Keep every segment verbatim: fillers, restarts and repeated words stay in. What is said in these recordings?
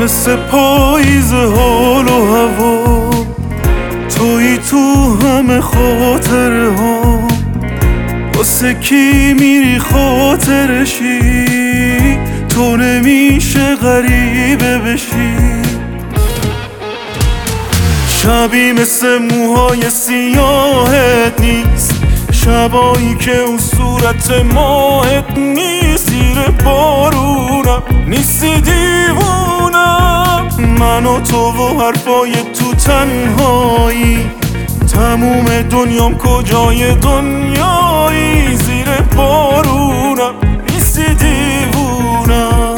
مثل پاییز حال و هوا، تویی تو همه خاطره ها. واسه کی میری خاطرشی، تو نمیشه غریبه بشی. شبی مثل موهای سیاهت نیست، شبایی که اون صورت ماهت نیست. زیر بارونم نیستی دیوونم، من و تو و حرفای تو تنهایی. تموم دنیام کجای دنیایی، زیر بارونم نیستی دیوونم.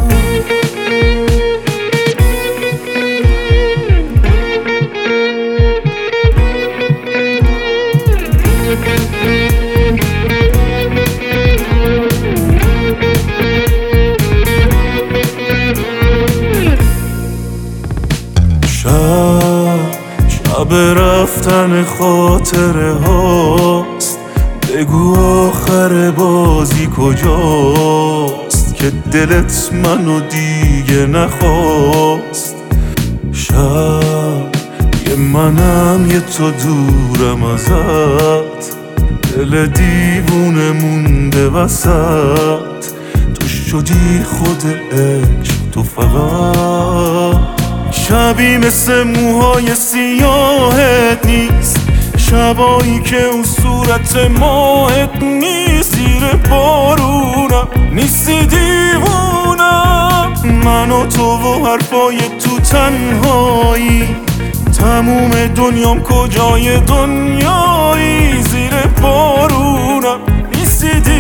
شب رفتن خاطره هاست، بگو آخر بازی کجاست که دلت منو دیگه نخواست. شب یه منم یه تو دورم ازت، دل دیوونه مونده وسط. تو شدی خود عشق، تو فقط. شبی مثل موهای سیاهت نیست، شبایی که اون صورت ماهت نیست. زیر بارونم نیستی دیوونم، من و تو و حرفای تو تنهایی. تموم دنیام کجای دنیایی، زیر بارونم نیستی دیوونم.